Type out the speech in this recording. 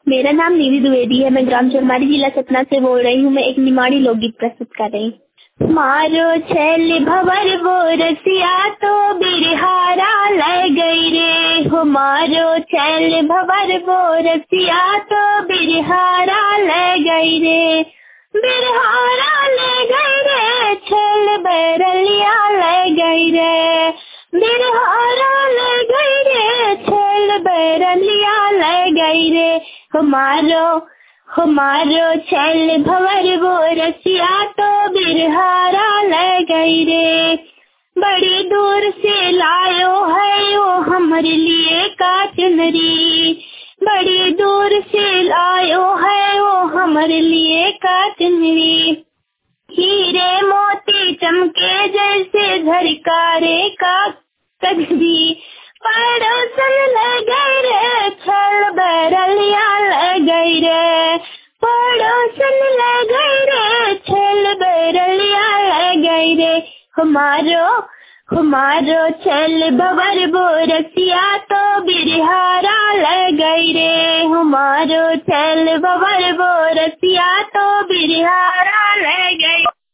मेरा नाम निधि द्विवेदी है। मैं ग्राम चौरमारी जिला सतना से बोल रही हूँ। मैं एक निमाड़ी लोकगीत प्रस्तुत कर रही हूँ। मारो छैल भंवर वो रसिया तो बिरहारा ले गई रे हो। मारो छैल भंवर वो रसिया तो बिरहारा ले गई रे। बिरहारा ले गई रे छैल बैरलिया ले गई रे। बिरहारा ले गई रे छैल बैरलिया ले गई रे। हमारो छैल भंवर वो रसिया तो बिरहारा ले गई रे। बड़ी दूर से लायो है वो हमारे लिए काचनरी। बड़ी दूर से लायो है वो हमारे लिए काचनरी। हीरे मोती चमके जैसे झरकारे का कजरी। पड़ोसन ले गई रे छैल बैरलिया ले गई रे। पड़ोसन ले गई रे छैल बैरलिया ले गई रे। हमारो छैल भंवर वो रसिया तो बिरहारा ले गई रे। हमारो छैल भंवर वो रसिया तो बिरहारा ले गई।